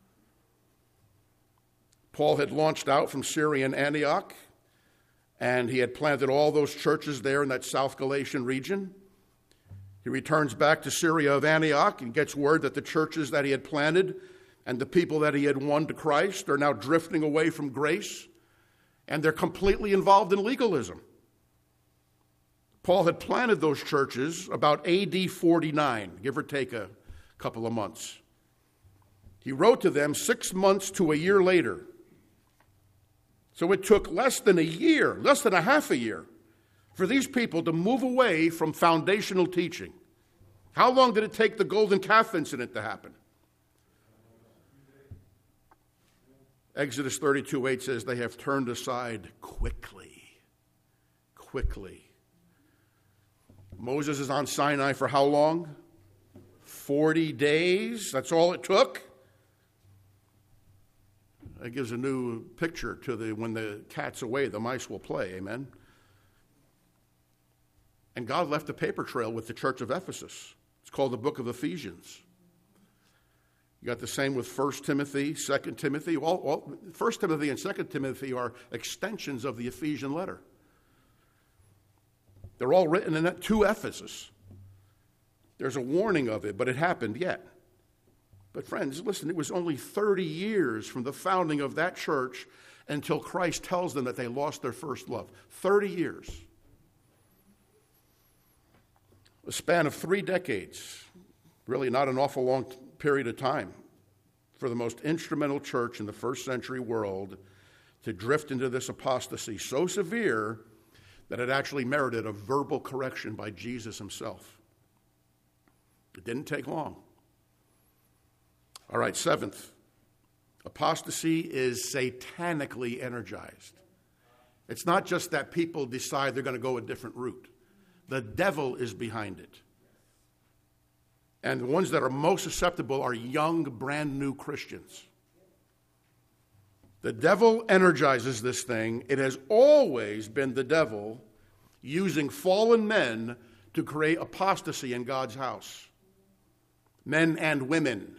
Paul had launched out from Syrian Antioch, and he had planted all those churches there in that South Galatian region. He returns back to Syria of Antioch and gets word that the churches that he had planted and the people that he had won to Christ are now drifting away from grace, and they're completely involved in legalism. Paul had planted those churches about AD 49, give or take a couple of months. He wrote to them 6 months to a year later. So it took less than a year, less than a half a year, for these people to move away from foundational teaching. How long did it take the golden calf incident to happen? Exodus 32:8 says they have turned aside quickly. Quickly. Moses is on Sinai for how long? 40 days. That's all it took. That gives a new picture to when the cat's away, the mice will play. Amen. And God left a paper trail with the church of Ephesus. It's called the book of Ephesians. You got the same with 1 Timothy, 2 Timothy. 1 Timothy and 2 Timothy are extensions of the Ephesian letter. They're all written to Ephesus. There's a warning of it, but it happened yet. But friends, listen, it was only 30 years from the founding of that church until Christ tells them that they lost their first love. 30 years. A span of 3 decades. really not an awful long period of time for the most instrumental church in the first century world to drift into this apostasy so severe that it actually merited a verbal correction by Jesus himself. It didn't take long. All right, seventh, apostasy is satanically energized. It's not just that people decide they're going to go a different route. The devil is behind it. And the ones that are most susceptible are young, brand new Christians. The devil energizes this thing. It has always been the devil using fallen men to create apostasy in God's house. Men and women.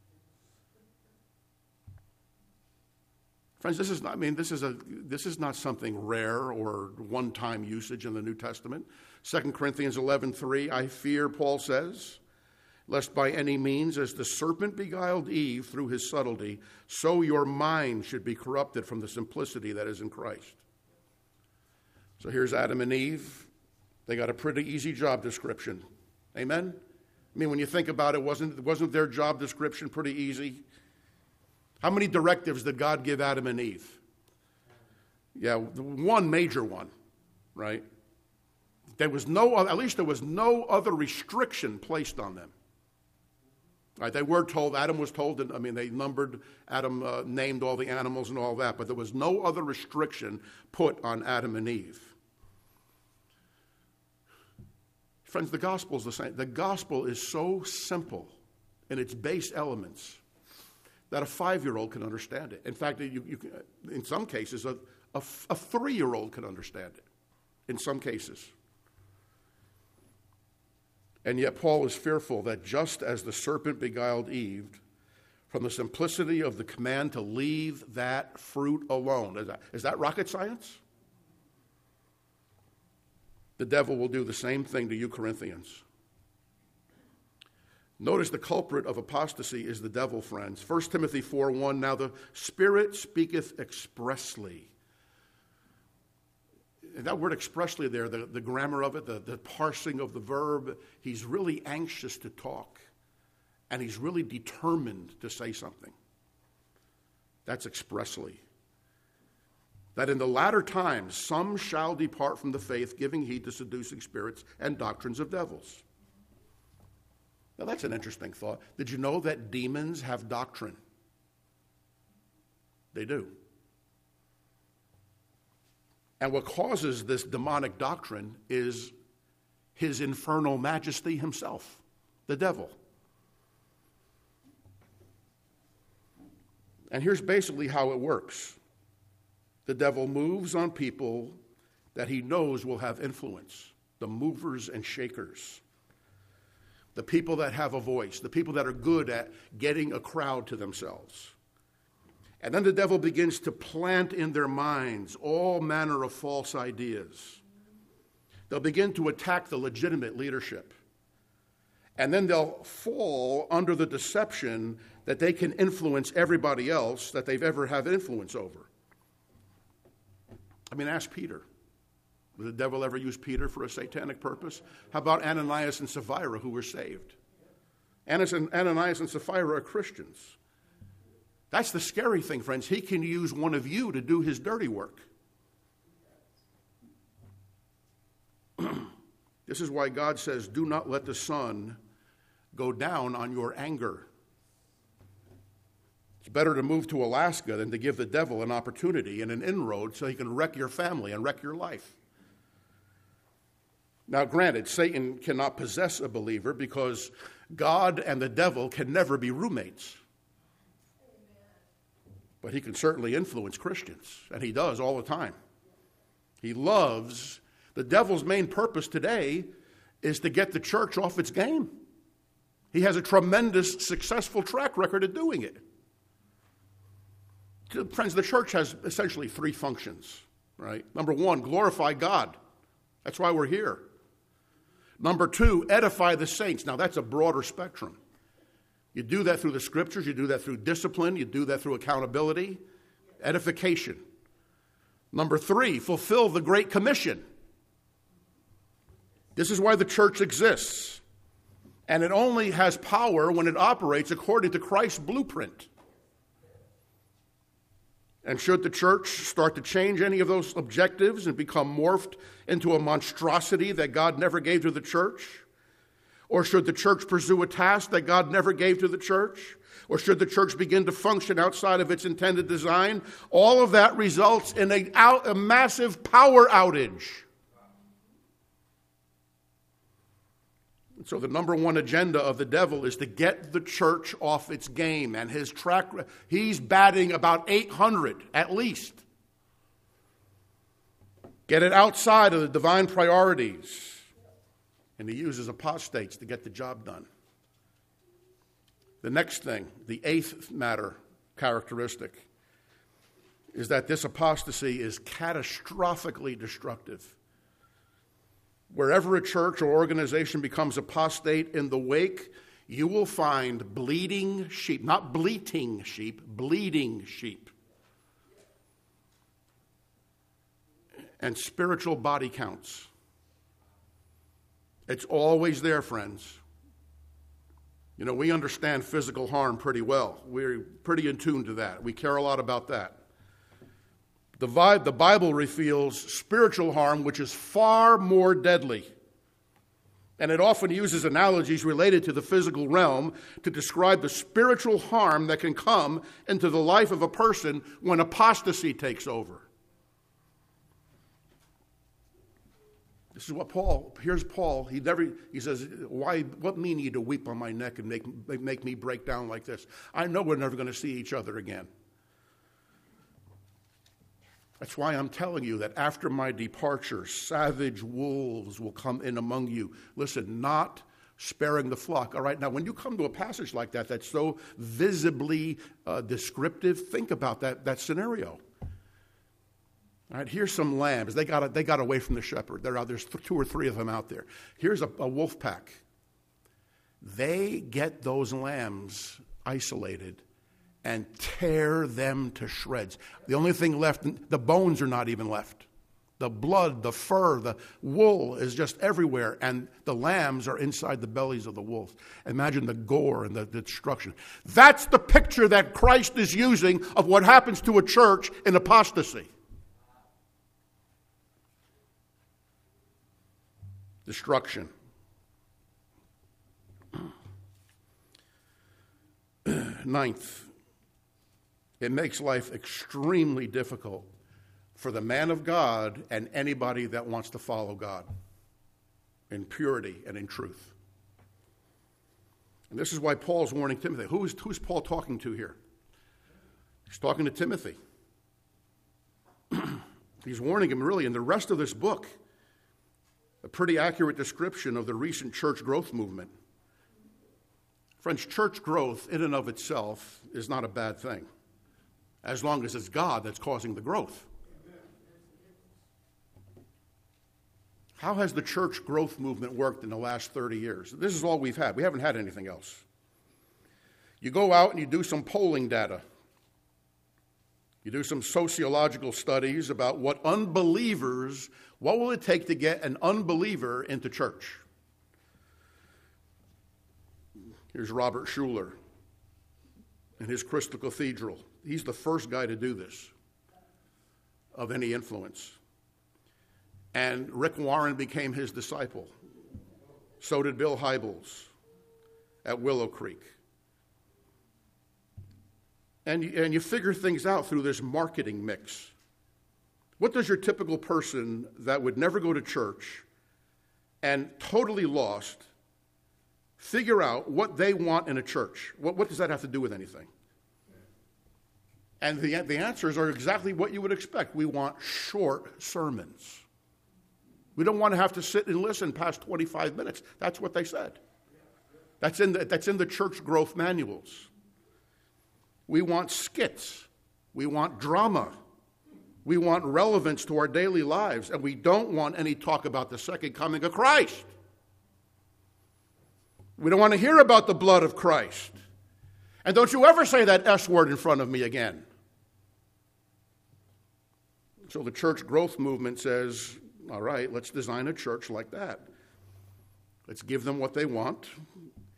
Friends, this is not something rare or one-time usage in the New Testament. 2 Corinthians 11:3, I fear, Paul says, lest by any means, as the serpent beguiled Eve through his subtlety, so your mind should be corrupted from the simplicity that is in Christ. So here's Adam and Eve. They got a pretty easy job description. Amen? I mean, when you think about it, wasn't their job description pretty easy? How many directives did God give Adam and Eve? Yeah, one major one, right? There was no other restriction placed on them. Right, they were told, Adam was told, they numbered, Adam named all the animals and all that, but there was no other restriction put on Adam and Eve. Friends, the gospel is the same. The gospel is so simple in its base elements that a 5-year-old can understand it. In fact, in some cases, a 3-year-old can understand it. In some cases. And yet Paul is fearful that just as the serpent beguiled Eve, from the simplicity of the command to leave that fruit alone. Is that rocket science? The devil will do the same thing to you Corinthians. Notice the culprit of apostasy is the devil, friends. 1 Timothy 4:1, now the Spirit speaketh expressly. That word expressly there, the grammar of it, the parsing of the verb, he's really anxious to talk. And he's really determined to say something. That's expressly. That in the latter times some shall depart from the faith, giving heed to seducing spirits and doctrines of devils. Now that's an interesting thought. Did you know that demons have doctrine? They do. And what causes this demonic doctrine is his infernal majesty himself, the devil. And here's basically how it works. The devil moves on people that he knows will have influence, the movers and shakers, the people that have a voice, the people that are good at getting a crowd to themselves. And then the devil begins to plant in their minds all manner of false ideas. They'll begin to attack the legitimate leadership. And then they'll fall under the deception that they can influence everybody else that they've ever had influence over. I mean, ask Peter. Did the devil ever use Peter for a satanic purpose? How about Ananias and Sapphira, who were saved? Ananias and Sapphira are Christians. That's the scary thing, friends. He can use one of you to do his dirty work. This is why God says, do not let the sun go down on your anger. It's better to move to Alaska than to give the devil an opportunity and an inroad so he can wreck your family and wreck your life. Now, granted, Satan cannot possess a believer because God and the devil can never be roommates. But he can certainly influence Christians, and he does all the time. He loves. The devil's main purpose today is to get the church off its game. He has a tremendous, successful track record of doing it. Friends, the church has essentially three functions, right? Number one, glorify God. That's why we're here. Number two, edify the saints. Now, that's a broader spectrum. You do that through the scriptures. You do that through discipline. You do that through accountability, edification. Number three, fulfill the Great Commission. This is why the church exists. And it only has power when it operates according to Christ's blueprint. And should the church start to change any of those objectives and become morphed into a monstrosity that God never gave to the church? Or should the church pursue a task that God never gave to the church? Or should the church begin to function outside of its intended design? All of that results in a massive power outage. So the number one agenda of the devil is to get the church off its game. And he's batting about 800 at least. Get it outside of the divine priorities. And he uses apostates to get the job done. The next thing, the eighth characteristic, is that this apostasy is catastrophically destructive. Wherever a church or organization becomes apostate in the wake, you will find bleeding sheep, not bleating sheep, bleeding sheep. And spiritual body counts. It's always there, friends. You know, we understand physical harm pretty well. We're pretty in tune to that. We care a lot about that. The Bible reveals spiritual harm, which is far more deadly. And it often uses analogies related to the physical realm to describe the spiritual harm that can come into the life of a person when apostasy takes over. This is what here's Paul. He says, what mean ye to weep on my neck and make me break down like this? I know we're never going to see each other again. That's why I'm telling you that after my departure, savage wolves will come in among you. Listen, not sparing the flock. All right, now when you come to a passage like that that's so visibly descriptive, think about that scenario. All right, here's some lambs. They got away from the shepherd. There's 2 or 3 of them out there. Here's a wolf pack. They get those lambs isolated and tear them to shreds. The only thing left, the bones are not even left. The blood, the fur, the wool is just everywhere, and the lambs are inside the bellies of the wolves. Imagine the gore and the destruction. That's the picture that Christ is using of what happens to a church in apostasy. Destruction. Ninth, it makes life extremely difficult for the man of God and anybody that wants to follow God in purity and in truth. And this is why Paul's warning Timothy. Who's Paul talking to here? He's talking to Timothy. He's warning him really in the rest of this book. A pretty accurate description of the recent church growth movement. Friends, church growth in and of itself is not a bad thing, as long as it's God that's causing the growth. How has the church growth movement worked in the last 30 years? This is all we've had. We haven't had anything else. You go out and you do some polling data. You do some sociological studies about what will it take to get an unbeliever into church? Here's Robert Schuller in his Crystal Cathedral. He's the first guy to do this of any influence. And Rick Warren became his disciple. So did Bill Hybels at Willow Creek. And you figure things out through this marketing mix. What does your typical person that would never go to church and totally lost figure out what they want in a church? What does that have to do with anything? And the answers are exactly what you would expect. We want short sermons. We don't want to have to sit and listen past 25 minutes. That's what they said. That's in the church growth manuals. We want skits. We want drama. We want relevance to our daily lives. And we don't want any talk about the second coming of Christ. We don't want to hear about the blood of Christ. And don't you ever say that S word in front of me again. So the church growth movement says, all right, let's design a church like that. Let's give them what they want,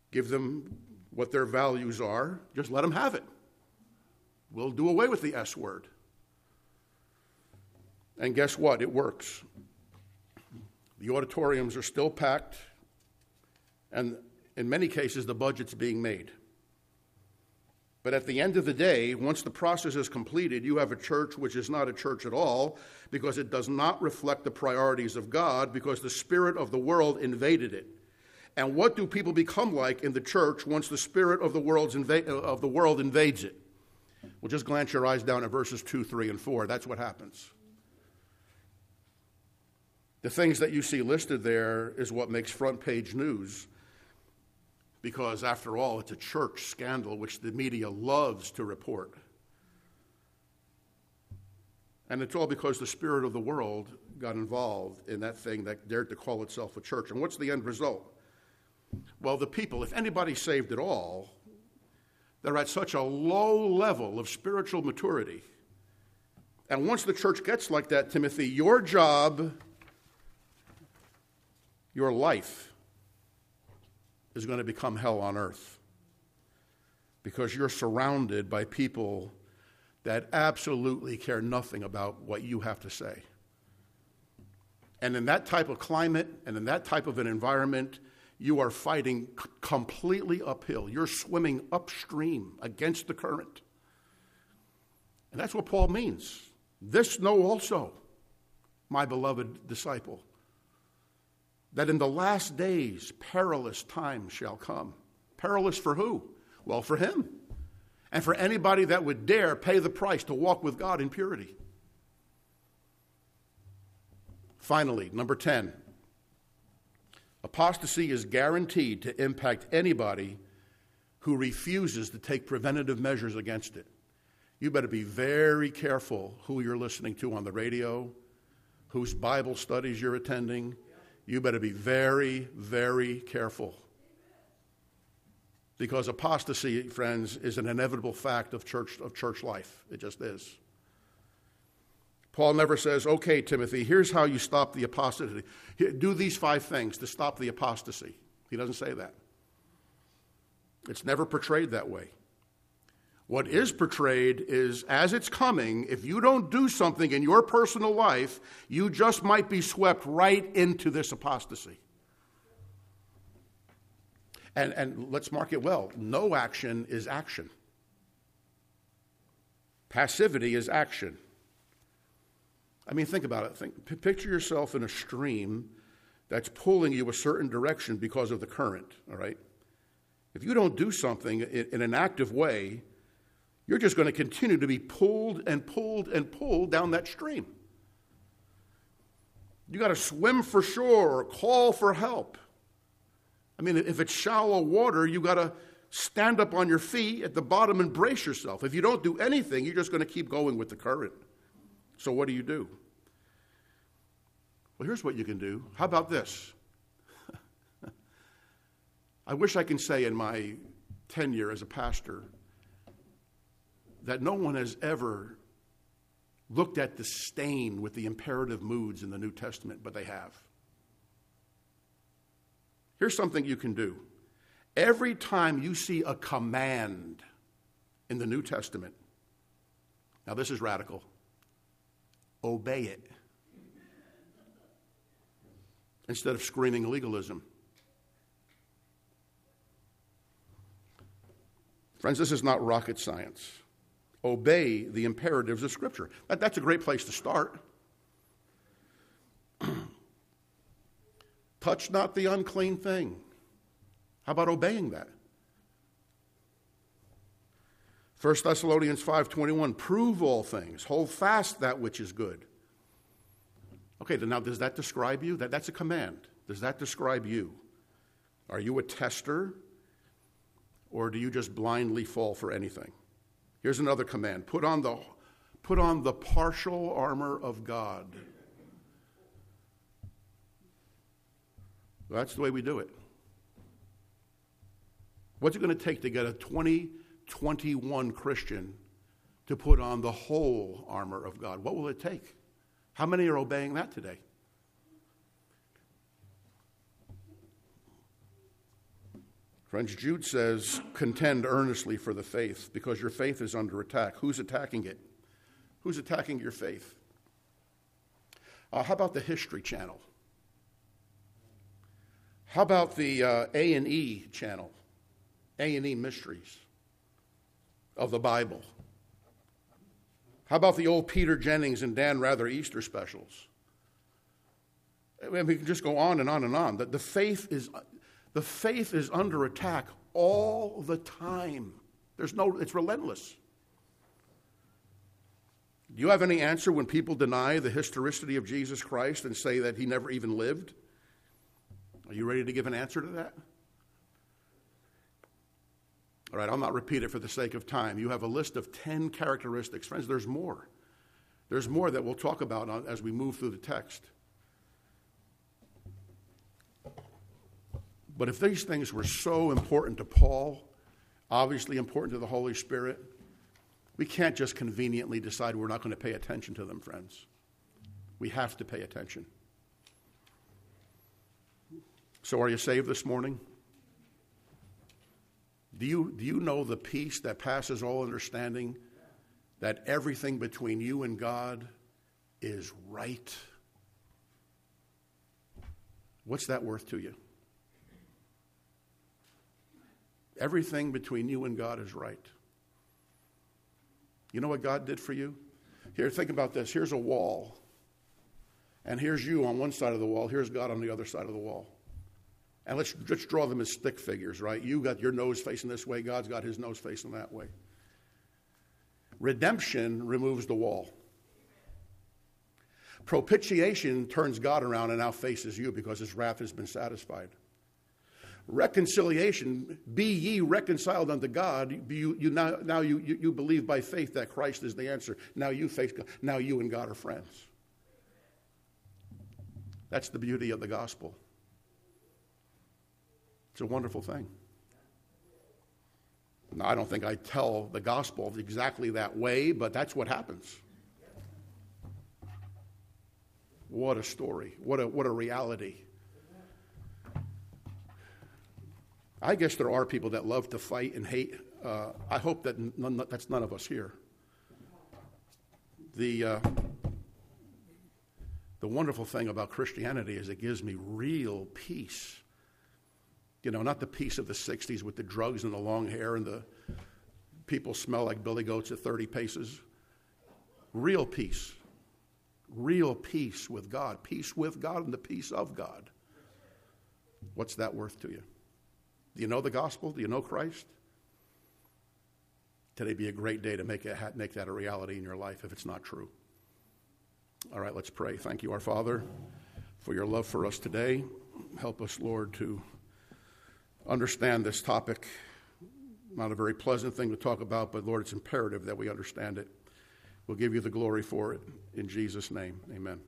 give them what their values are, just let them have it. We'll do away with the S word. And guess what? It works. The auditoriums are still packed, and in many cases, the budget's being made. But at the end of the day, once the process is completed, you have a church which is not a church at all because it does not reflect the priorities of God because the spirit of the world invaded it. And what do people become like in the church once the spirit of the world invades it? Well, just glance your eyes down at verses 2, 3, and 4. That's what happens. The things that you see listed there is what makes front page news. Because, after all, it's a church scandal which the media loves to report. And it's all because the spirit of the world got involved in that thing that dared to call itself a church. And what's the end result? Well, the people, if anybody's saved at all, they're at such a low level of spiritual maturity. And once the church gets like that, Timothy, your job, your life, is going to become hell on earth because you're surrounded by people that absolutely care nothing about what you have to say. And in that type of climate and in that type of an environment, you are fighting completely uphill. You're swimming upstream against the current. And that's what Paul means. This know also, my beloved disciple, that in the last days perilous times shall come. Perilous for who? Well, for him. And for anybody that would dare pay the price to walk with God in purity. Finally, number 10. Apostasy is guaranteed to impact anybody who refuses to take preventative measures against it. You better be very careful who you're listening to on the radio, whose Bible studies you're attending. You better be very, very careful. Because apostasy, friends, is an inevitable fact of church life. It just is. Paul never says, okay, Timothy, here's how you stop the apostasy. Do these 5 things to stop the apostasy. He doesn't say that. It's never portrayed that way. What is portrayed is, as it's coming, if you don't do something in your personal life, you just might be swept right into this apostasy. And let's mark it well. No action is action. Passivity is action. I mean, think about it. Picture yourself in a stream that's pulling you a certain direction because of the current, all right? If you don't do something in an active way, you're just going to continue to be pulled and pulled and pulled down that stream. You got to swim for shore or call for help. I mean, if it's shallow water, you got to stand up on your feet at the bottom and brace yourself. If you don't do anything, you're just going to keep going with the current. So what do? Well, here's what you can do. How about this? I wish I can say in my tenure as a pastor that no one has ever looked at the stain with the imperative moods in the New Testament, but they have. Here's something you can do. Every time you see a command in the New Testament, now this is radical, obey it. Instead of screaming legalism. Friends, this is not rocket science. Obey the imperatives of Scripture. That's a great place to start. Touch not the unclean thing. How about obeying that? 1 Thessalonians 5:21, prove all things, hold fast that which is good. Okay, now does that describe you? That's a command. Does that describe you? Are you a tester, or do you just blindly fall for anything? Here's another command. Put on the partial armor of God. That's the way we do it. What's it going to take to get a 2021 Christian to put on the whole armor of God? What will it take? How many are obeying that today? Friends, Jude says, contend earnestly for the faith, because your faith is under attack. Who's attacking it? Who's attacking your faith? How about the History Channel? How about the A&E channel? A&E Mysteries of the Bible. How about the old Peter Jennings and Dan Rather Easter specials? I mean, we can just go on and on and on. The faith is under attack all the time. It's relentless. Do you have any answer when people deny the historicity of Jesus Christ and say that he never even lived? Are you ready to give an answer to that? All right, I'll not repeat it for the sake of time. You have a list of 10 characteristics. Friends, there's more. There's more that we'll talk about as we move through the text. But if these things were so important to Paul, obviously important to the Holy Spirit, we can't just conveniently decide we're not going to pay attention to them, friends. We have to pay attention. So are you saved this morning? Do you know the peace that passes all understanding, that everything between you and God is right? What's that worth to you? Everything between you and God is right. You know what God did for you? Here, think about this. Here's a wall. And here's you on one side of the wall. Here's God on the other side of the wall. And let's just draw them as stick figures, right? You got your nose facing this way. God's got his nose facing that way. Redemption removes the wall. Propitiation turns God around and now faces you because his wrath has been satisfied. Reconciliation, be ye reconciled unto God. You believe by faith that Christ is the answer. Now you face God. Now you and God are friends. That's the beauty of the gospel. It's a wonderful thing. Now, I don't think I tell the gospel exactly that way, but that's what happens. What a story. What a reality. I guess there are people that love to fight and hate. I hope that that's none of us here. The wonderful thing about Christianity is it gives me real peace. You know, not the peace of the 60s with the drugs and the long hair and the people smell like billy goats at 30 paces. Real peace. Real peace with God. Peace with God and the peace of God. What's that worth to you? Do you know the gospel? Do you know Christ? Today be a great day to make that a reality in your life if it's not true. All right, let's pray. Thank you, our Father, for your love for us today. Help us, Lord, to understand this topic. Not a very pleasant thing to talk about, but Lord, it's imperative that we understand it. We'll give you the glory for it. In Jesus' name, amen.